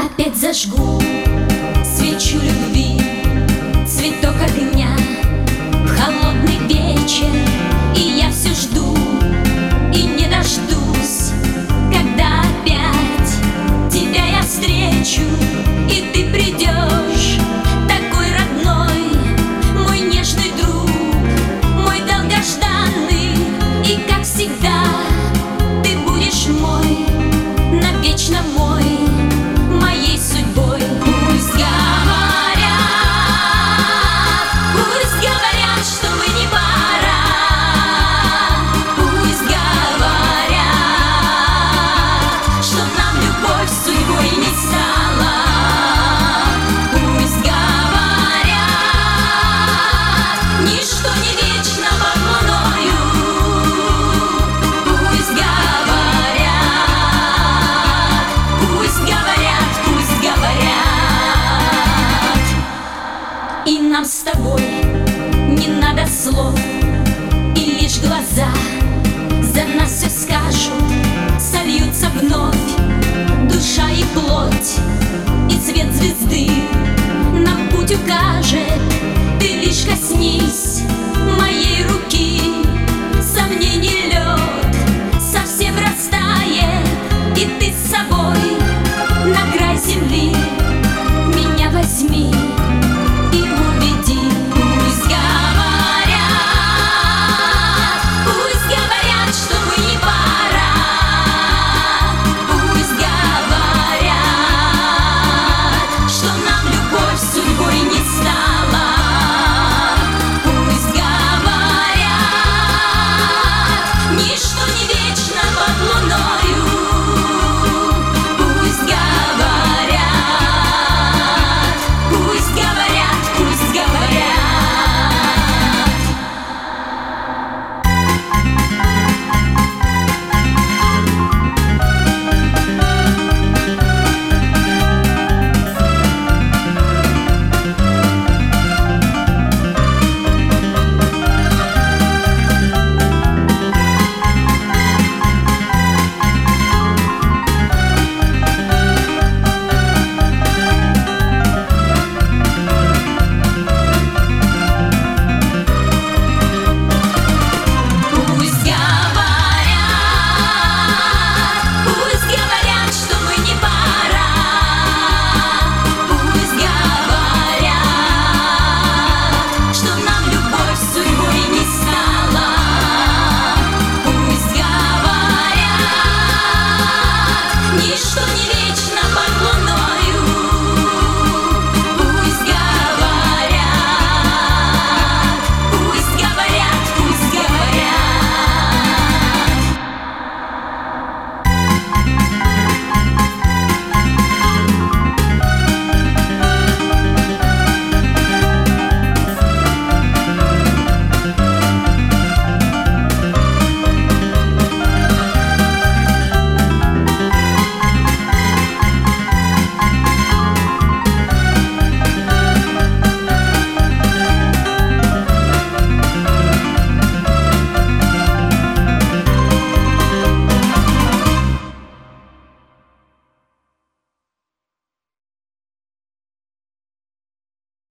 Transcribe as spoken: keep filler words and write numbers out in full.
Опять зажгу свечу любви, цветок огня в холодный вечер, и я все жду и не дождусь, когда опять тебя я встречу, и ты придешь, такой родной, мой нежный друг, мой долгожданный, и как всегда ты будешь мой, навечно мой, моей судьбой. Пусть говорят, пусть говорят, что мы не пара. Пусть говорят, что нам любовь судьбой не стала. Пусть говорят, ничто не вечно под луною. Пусть говорят, пусть говорят, пусть говорят. И нам с тобой не надо слов, и лишь глаза за нас все скажут, сольются вновь душа и плоть, и свет звезды нам путь укажет.